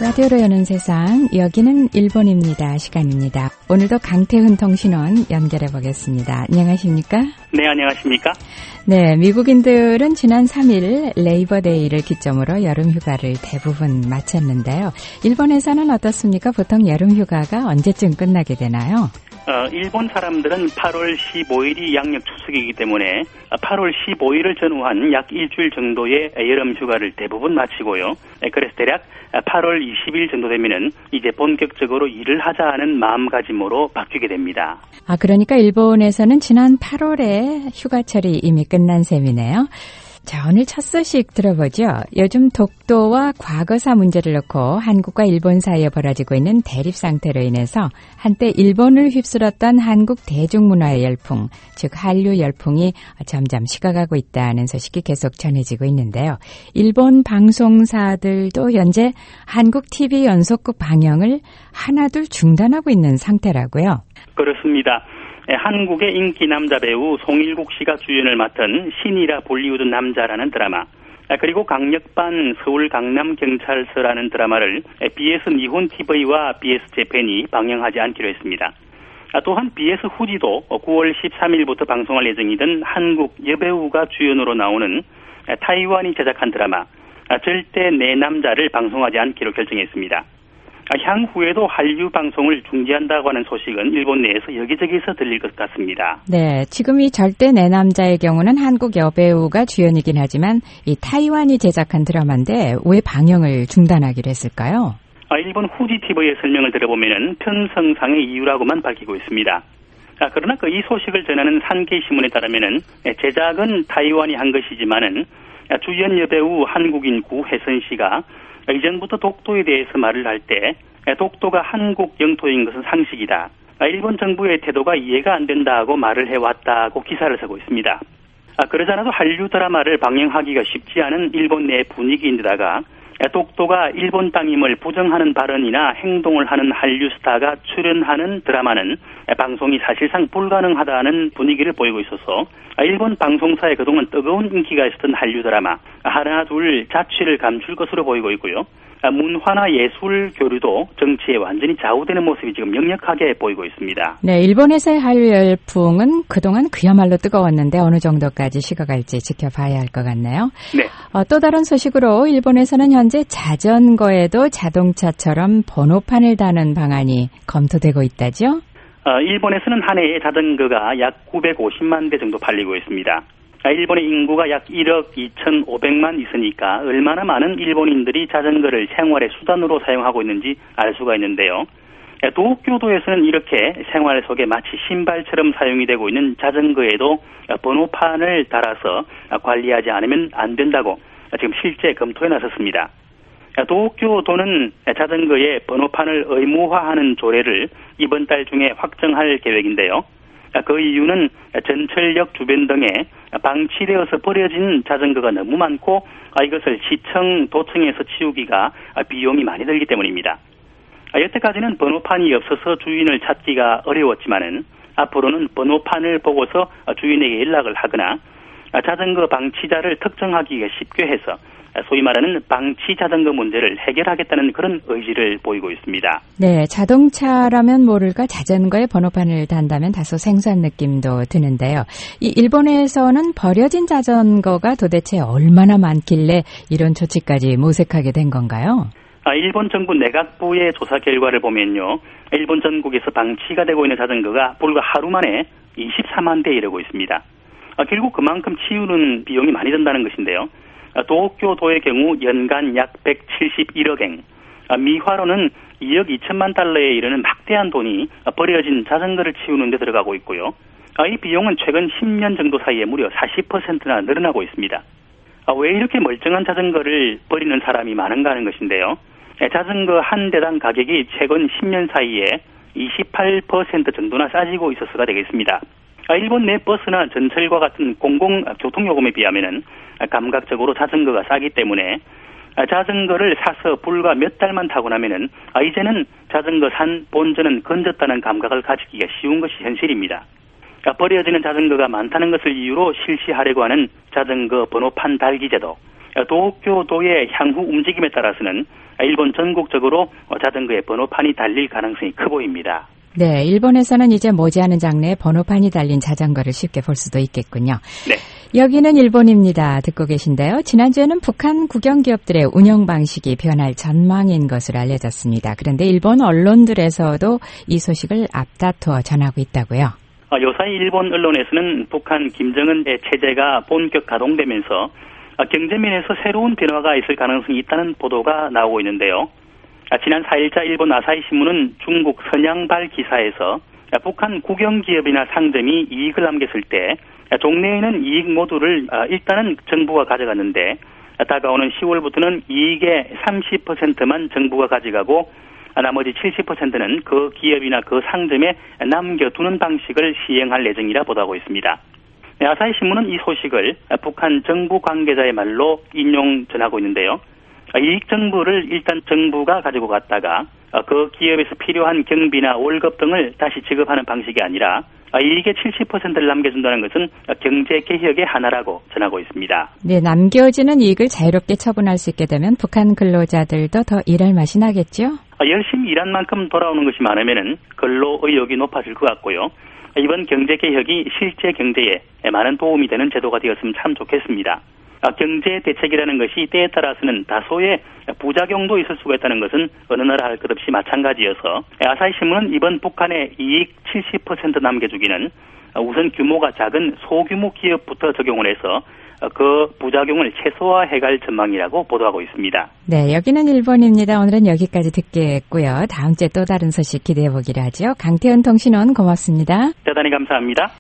라디오로 여는 세상, 여기는 일본입니다. 시간입니다. 오늘도 강태훈 통신원 연결해 보겠습니다. 안녕하십니까? 네, 안녕하십니까? 네, 미국인들은 지난 3일 레이버데이를 기점으로 여름휴가를 대부분 마쳤는데요. 일본에서는 어떻습니까? 보통 여름휴가가 언제쯤 끝나게 되나요? 일본 사람들은 8월 15일이 양력 추석이기 때문에 8월 15일을 전후한 약 일주일 정도의 여름 휴가를 대부분 마치고요. 그래서 대략 8월 20일 정도 되면은 이제 본격적으로 일을 하자는 마음가짐으로 바뀌게 됩니다. 그러니까 일본에서는 지난 8월에 휴가철이 이미 끝난 셈이네요. 자, 오늘 첫 소식 들어보죠. 요즘 독도와 과거사 문제를 놓고 한국과 일본 사이에 벌어지고 있는 대립 상태로 인해서 한때 일본을 휩쓸었던 한국 대중문화의 열풍, 즉 한류 열풍이 점점 식어가고 있다는 소식이 계속 전해지고 있는데요. 일본 방송사들도 현재 한국 TV 연속극 방영을 하나둘 중단하고 있는 상태라고요. 그렇습니다. 한국의 인기 남자 배우 송일국 씨가 주연을 맡은 신이라 볼리우드 남자라는 드라마, 그리고 강력반 서울 강남 경찰서라는 드라마를 BS 니혼 TV와 BS 재팬이 방영하지 않기로 했습니다. 또한 BS 후지도 9월 13일부터 방송할 예정이던 한국 여배우가 주연으로 나오는 타이완이 제작한 드라마 절대 내 남자를 방송하지 않기로 결정했습니다. 향후에도 한류 방송을 중지한다고 하는 소식은 일본 내에서 여기저기서 들릴 것 같습니다. 네, 지금 이 절대 내 남자의 경우는 한국 여배우가 주연이긴 하지만 이 타이완이 제작한 드라마인데 왜 방영을 중단하기로 했을까요? 일본 후지 TV의 설명을 들어보면은 편성상의 이유라고만 밝히고 있습니다. 그러나 이 소식을 전하는 산케이신문에 따르면은 제작은 타이완이 한 것이지만은 주연 여배우 한국인 구혜선 씨가 이전부터 독도에 대해서 말을 할 때 독도가 한국 영토인 것은 상식이다. 일본 정부의 태도가 이해가 안 된다고 말을 해왔다고 기사를 쓰고 있습니다. 그러지 않아도 한류 드라마를 방영하기가 쉽지 않은 일본 내 분위기인데다가 독도가 일본 땅임을 부정하는 발언이나 행동을 하는 한류 스타가 출연하는 드라마는 방송이 사실상 불가능하다는 분위기를 보이고 있어서 일본 방송사에 그동안 뜨거운 인기가 있었던 한류 드라마 하나 둘 자취를 감출 것으로 보이고 있고요. 문화나 예술 교류도 정치에 완전히 좌우되는 모습이 지금 역력하게 보이고 있습니다. 네, 일본에서의 한류 열풍은 그동안 그야말로 뜨거웠는데 어느 정도까지 식어갈지 지켜봐야 할 것 같네요. 네. 또 다른 소식으로 일본에서는 현재 자전거에도 자동차처럼 번호판을 다는 방안이 검토되고 있다죠? 일본에서는 한 해에 자전거가 약 950만 대 정도 팔리고 있습니다. 일본의 인구가 약 1억 2,500만 있으니까 얼마나 많은 일본인들이 자전거를 생활의 수단으로 사용하고 있는지 알 수가 있는데요. 도쿄도에서는 이렇게 생활 속에 마치 신발처럼 사용이 되고 있는 자전거에도 번호판을 달아서 관리하지 않으면 안 된다고 지금 실제 검토에 나섰습니다. 도쿄도는 자전거에 번호판을 의무화하는 조례를 이번 달 중에 확정할 계획인데요. 그 이유는 전철역 주변 등에 방치되어서 버려진 자전거가 너무 많고 이것을 시청, 도청에서 치우기가 비용이 많이 들기 때문입니다. 여태까지는 번호판이 없어서 주인을 찾기가 어려웠지만은 앞으로는 번호판을 보고서 주인에게 연락을 하거나 자전거 방치자를 특정하기가 쉽게 해서 소위 말하는 방치 자전거 문제를 해결하겠다는 그런 의지를 보이고 있습니다. 네, 자동차라면 모를까 자전거에 번호판을 단다면 다소 생소한 느낌도 드는데요. 이 일본에서는 버려진 자전거가 도대체 얼마나 많길래 이런 조치까지 모색하게 된 건가요? 일본 정부 내각부의 조사 결과를 보면요. 일본 전국에서 방치가 되고 있는 자전거가 불과 하루 만에 24만 대에 이르고 있습니다. 결국 그만큼 치우는 비용이 많이 든다는 것인데요. 도쿄도의 경우 연간 약 171억엔, 미화로는 2억 2천만 달러에 이르는 막대한 돈이 버려진 자전거를 치우는 데 들어가고 있고요. 이 비용은 최근 10년 정도 사이에 무려 40%나 늘어나고 있습니다. 왜 이렇게 멀쩡한 자전거를 버리는 사람이 많은가 하는 것인데요. 자전거 한 대당 가격이 최근 10년 사이에 28% 정도나 싸지고 있어서가 되겠습니다. 일본 내 버스나 전철과 같은 공공교통요금에 비하면은 감각적으로 자전거가 싸기 때문에 자전거를 사서 불과 몇 달만 타고 나면은 이제는 자전거 산 본전은 건졌다는 감각을 가지기가 쉬운 것이 현실입니다. 버려지는 자전거가 많다는 것을 이유로 실시하려고 하는 자전거 번호판 달기 제도, 도쿄도의 향후 움직임에 따라서는 일본 전국적으로 자전거의 번호판이 달릴 가능성이 커 보입니다. 네, 일본에서는 이제 머지않은 장래에 번호판이 달린 자전거를 쉽게 볼 수도 있겠군요. 네. 여기는 일본입니다. 듣고 계신데요. 지난주에는 북한 국영기업들의 운영 방식이 변할 전망인 것으로 알려졌습니다. 그런데 일본 언론들에서도 이 소식을 앞다투어 전하고 있다고요. 요사이 일본 언론에서는 북한 김정은의 체제가 본격 가동되면서 경제면에서 새로운 변화가 있을 가능성이 있다는 보도가 나오고 있는데요. 지난 4일자 일본 아사히 신문은 중국 선양발 기사에서 북한 국영기업이나 상점이 이익을 남겼을 때 종래에 있는 이익 모두를 일단은 정부가 가져갔는데 다가오는 10월부터는 이익의 30%만 정부가 가져가고 나머지 70%는 그 기업이나 그 상점에 남겨두는 방식을 시행할 예정이라 보도하고 있습니다. 아사히 신문은 이 소식을 북한 정부 관계자의 말로 인용 전하고 있는데요. 이익 정부를 일단 정부가 가지고 갔다가 그 기업에서 필요한 경비나 월급 등을 다시 지급하는 방식이 아니라 이익의 70%를 남겨준다는 것은 경제개혁의 하나라고 전하고 있습니다. 네, 남겨지는 이익을 자유롭게 처분할 수 있게 되면 북한 근로자들도 더 일할 맛이 나겠죠? 열심히 일한 만큼 돌아오는 것이 많으면 근로 의욕이 높아질 것 같고요. 이번 경제개혁이 실제 경제에 많은 도움이 되는 제도가 되었으면 참 좋겠습니다. 경제 대책이라는 것이 때에 따라서는 다소의 부작용도 있을 수가 있다는 것은 어느 나라 할 것 없이 마찬가지여서 아사히 신문은 이번 북한의 이익 70% 남겨주기는 우선 규모가 작은 소규모 기업부터 적용을 해서 그 부작용을 최소화해갈 전망이라고 보도하고 있습니다. 네, 여기는 일본입니다. 오늘은 여기까지 듣겠고요. 다음 주에 또 다른 소식 기대해 보기로 하죠. 강태훈 통신원 고맙습니다. 대단히 감사합니다.